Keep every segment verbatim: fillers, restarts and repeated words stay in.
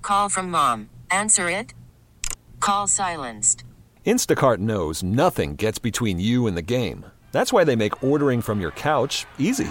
Call from mom. Answer it. Call silenced. Instacart knows nothing gets between you and the game. That's why they make ordering from your couch easy.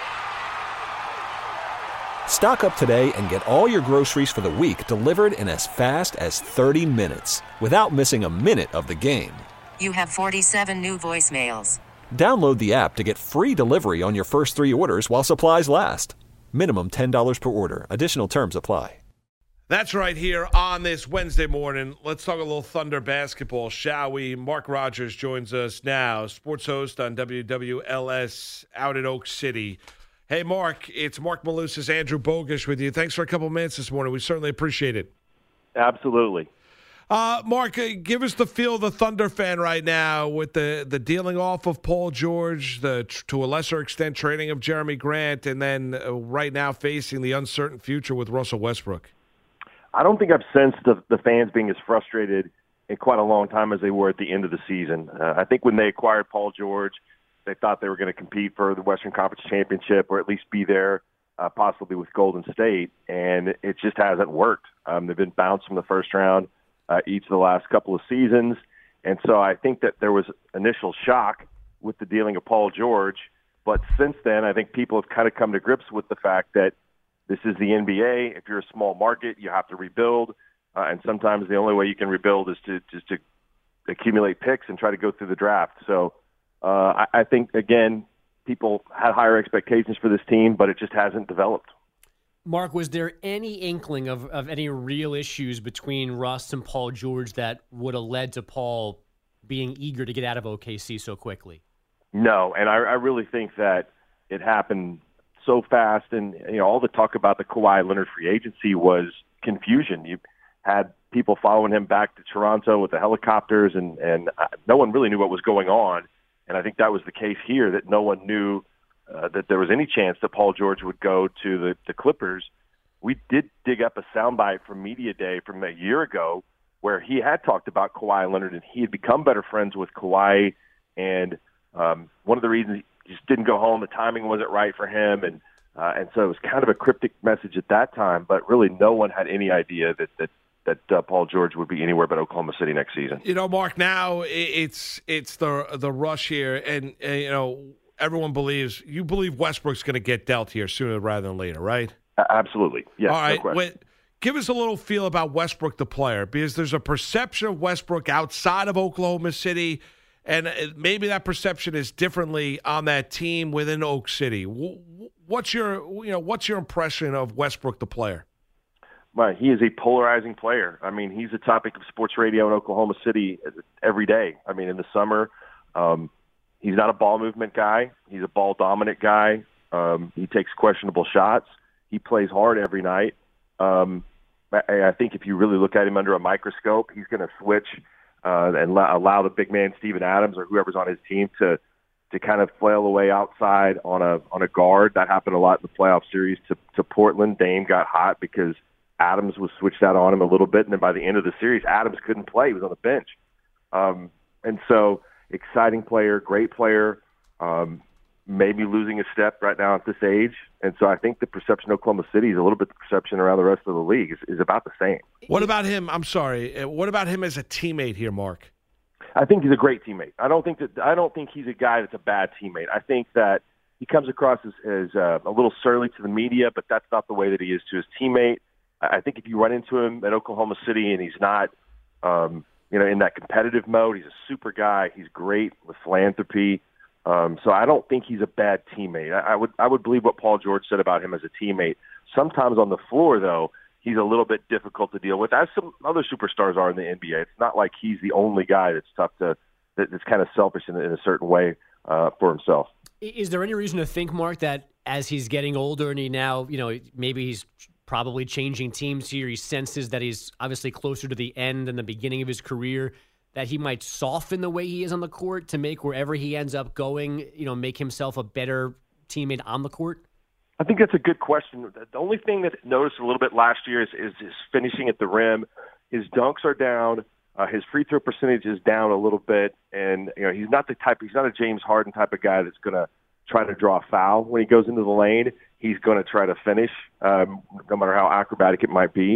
Stock up today and get all your groceries for the week delivered in as fast as thirty minutes without missing a minute of the game. You have forty-seven new voicemails. Download the app to get free delivery on your first three orders while supplies last. Minimum ten dollars per order. Additional terms apply. That's right here on this Wednesday morning. Let's talk a little Thunder basketball, shall we? Mark Rogers joins us now, sports host on W W L S out in Oak City. Hey, Mark, it's Mark Malusis, Andrew Bogish with you. Thanks for a couple of minutes this morning. We certainly appreciate it. Absolutely. Uh, Mark, uh, give us the feel of the Thunder fan right now with the, the dealing off of Paul George, the to a lesser extent trading of Jeremy Grant, and then uh, right now facing the uncertain future with Russell Westbrook. I don't think I've sensed the, the fans being as frustrated in quite a long time as they were at the end of the season. Uh, I think when they acquired Paul George, they thought they were going to compete for the Western Conference Championship or at least be there, uh, possibly with Golden State, and it just hasn't worked. Um, they've been bounced from the first round uh, each of the last couple of seasons, and so I think that there was initial shock with the dealing of Paul George, but since then I think people have kind of come to grips with the fact that this is the N B A. If you're a small market, you have to rebuild, uh, and sometimes the only way you can rebuild is to just to accumulate picks and try to go through the draft. So uh, I, I think, again, people had higher expectations for this team, but it just hasn't developed. Mark, was there any inkling of, of any real issues between Russ and Paul George that would have led to Paul being eager to get out of O K C so quickly? No, and I, I really think that it happened so fast, and you know, all the talk about the Kawhi Leonard free agency was confusion. You had people following him back to Toronto with the helicopters, and and no one really knew what was going on. And I think that was the case here, that no one knew uh, that there was any chance that Paul George would go to the, the Clippers. We did dig up a soundbite from Media Day from a year ago where he had talked about Kawhi Leonard, and he had become better friends with Kawhi. And um, one of the reasons he just didn't go home, the timing wasn't right for him, and uh, and so it was kind of a cryptic message at that time. But really, no one had any idea that that that uh, Paul George would be anywhere but Oklahoma City next season. You know, Mark, now it's it's the the rush here, and, and you know, everyone believes you believe Westbrook's going to get dealt here sooner rather than later, right? Uh, absolutely, yes. All right, no question. Wait, give us a little feel about Westbrook, the player, because there's a perception of Westbrook outside of Oklahoma City, and maybe that perception is differently on that team within Oak City. What's your you know what's your impression of Westbrook, the player? Well, he is a polarizing player. I mean, he's a topic of sports radio in Oklahoma City every day. I mean, in the summer, um, he's not a ball movement guy. He's a ball dominant guy. Um, he takes questionable shots. He plays hard every night. Um, I, I think if you really look at him under a microscope, he's going to switch uh, and la- allow the big man Steven Adams or whoever's on his team to to kind of flail away outside on a on a guard. That happened a lot in the playoff series to, to Portland. Dame got hot because Adams was switched out on him a little bit, and then by the end of the series, Adams couldn't play. He was on the bench. Um, and so, exciting player, great player, um, maybe losing a step right now at this age. And so I think the perception of Oklahoma City is a little bit the perception around the rest of the league is, is about the same. What about him? I'm sorry. What about him as a teammate here, Mark? I think he's a great teammate. I don't think that I don't think he's a guy that's a bad teammate. I think that he comes across as, as uh, a little surly to the media, but that's not the way that he is to his teammate. I think if you run into him at Oklahoma City and he's not, um, you know, in that competitive mode, he's a super guy. He's great with philanthropy. Um, so I don't think he's a bad teammate. I, I would I would believe what Paul George said about him as a teammate. Sometimes on the floor, though, he's a little bit difficult to deal with, as some other superstars are in the N B A. It's not like he's the only guy that's tough to that, that's kind of selfish in, in a certain way uh, for himself. Is there any reason to think, Mark, that as he's getting older and he now, you know, maybe he's probably changing teams here, he senses that he's obviously closer to the end and the beginning of his career, that he might soften the way he is on the court to make wherever he ends up going, you know, make himself a better teammate on the court? I think that's a good question. The only thing that I noticed a little bit last year is, is his finishing at the rim. His dunks are down. Uh, his free throw percentage is down a little bit. And, you know, he's not the type, he's not a James Harden type of guy that's going to try to draw a foul when he goes into the lane. He's going to try to finish, um, no matter how acrobatic it might be.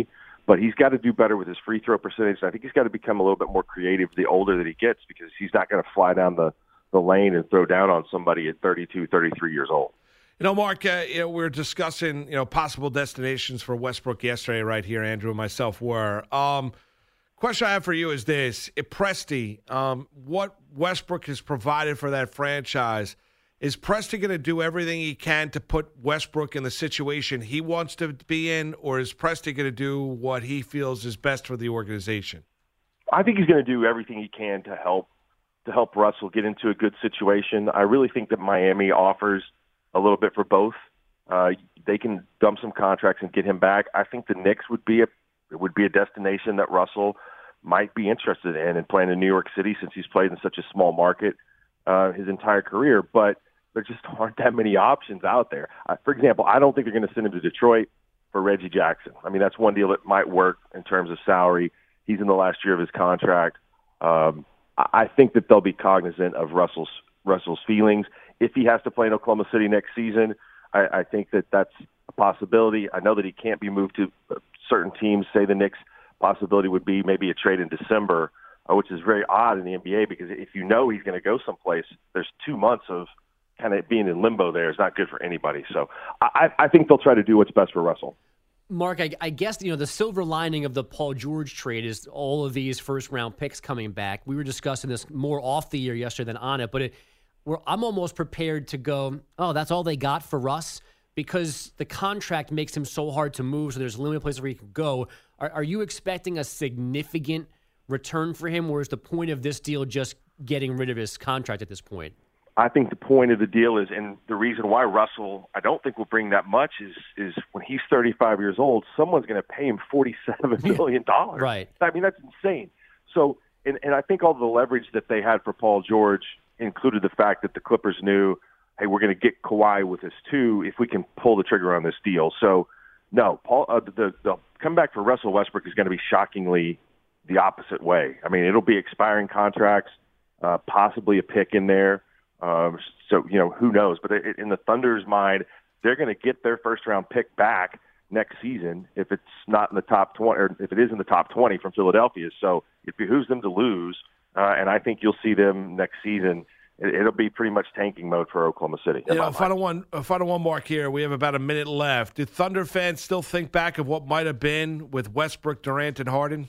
But he's got to do better with his free throw percentage. I think he's got to become a little bit more creative the older that he gets, because he's not going to fly down the, the lane and throw down on somebody at thirty-two, thirty-three years old. You know, Mark, uh, you know, we we're discussing, you know, possible destinations for Westbrook yesterday right here. Andrew and myself were. Um, question I have for you is this. If Presti, um, what Westbrook has provided for that franchise, is Presti going to do everything he can to put Westbrook in the situation he wants to be in, or is Presti going to do what he feels is best for the organization? I think he's going to do everything he can to help to help Russell get into a good situation. I really think that Miami offers a little bit for both. Uh, they can dump some contracts and get him back. I think the Knicks would be a it would be a destination that Russell might be interested in and playing in New York City, since he's played in such a small market uh, his entire career. But there just aren't that many options out there. Uh, for example, I don't think they're going to send him to Detroit for Reggie Jackson. I mean, that's one deal that might work in terms of salary. He's in the last year of his contract. Um, I think that they'll be cognizant of Russell's Russell's feelings. If he has to play in Oklahoma City next season, I, I think that that's a possibility. I know that he can't be moved to certain teams. Say the Knicks, possibility would be maybe a trade in December, uh, which is very odd in the N B A, because if you know he's going to go someplace, there's two months of kind of being in limbo there is not good for anybody. So I, I think they'll try to do what's best for Russell. Mark, I, I guess, you know, the silver lining of the Paul George trade is all of these first-round picks coming back. We were discussing this more off the year yesterday than on it, but it, we're, I'm almost prepared to go, oh, that's all they got for Russ, because the contract makes him so hard to move, so there's limited places where he can go. Are, are you expecting a significant return for him, or is the point of this deal just getting rid of his contract at this point? I think the point of the deal is, and the reason why Russell, I don't think will bring that much, is is when he's thirty-five years old, someone's going to pay him forty-seven million dollars. Right. I mean, that's insane. So, and, and I think all the leverage that they had for Paul George included the fact that the Clippers knew, hey, we're going to get Kawhi with us too if we can pull the trigger on this deal. So, no, Paul, uh, the, the comeback for Russell Westbrook is going to be shockingly the opposite way. I mean, it'll be expiring contracts, uh, possibly a pick in there. Um, so, you know, who knows? But it, in the Thunder's mind, they're going to get their first-round pick back next season if it's not in the top twenty, or if it is in the top twenty from Philadelphia. So it behooves them to lose, uh, and I think you'll see them next season. It, it'll be pretty much tanking mode for Oklahoma City. You know, final one, final one, Mark, here. We have about a minute left. Do Thunder fans still think back of what might have been with Westbrook, Durant, and Harden?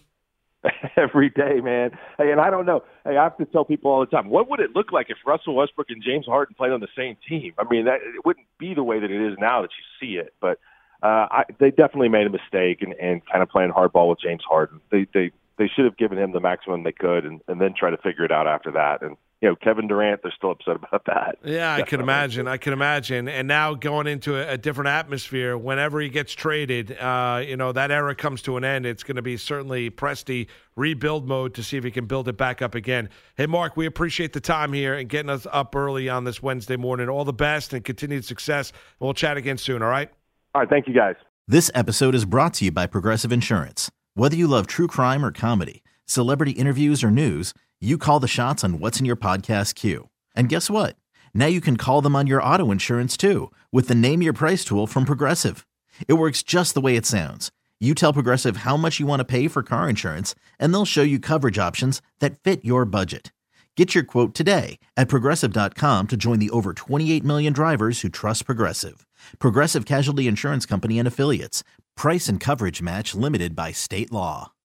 Every day, man. Hey, and I don't know. Hey, I have to tell people all the time, what would it look like if Russell Westbrook and James Harden played on the same team? I mean, that it wouldn't be the way that it is now that you see it. But uh, I, they definitely made a mistake and, and kind of playing hardball with James Harden. They they they should have given him the maximum they could, and, and then try to figure it out after that. And you know, Kevin Durant, they're still upset about that. Yeah, I can imagine. I can imagine. And now going into a, a different atmosphere, whenever he gets traded, uh, you know, that era comes to an end. It's going to be certainly Presti rebuild mode to see if he can build it back up again. Hey, Mark, we appreciate the time here and getting us up early on this Wednesday morning. All the best and continued success. We'll chat again soon, all right? All right, thank you, guys. This episode is brought to you by Progressive Insurance. Whether you love true crime or comedy, celebrity interviews or news, you call the shots on what's in your podcast queue. And guess what? Now you can call them on your auto insurance too with the Name Your Price tool from Progressive. It works just the way it sounds. You tell Progressive how much you want to pay for car insurance, and they'll show you coverage options that fit your budget. Get your quote today at Progressive dot com to join the over twenty-eight million drivers who trust Progressive. Progressive Casualty Insurance Company and Affiliates. Price and coverage match limited by state law.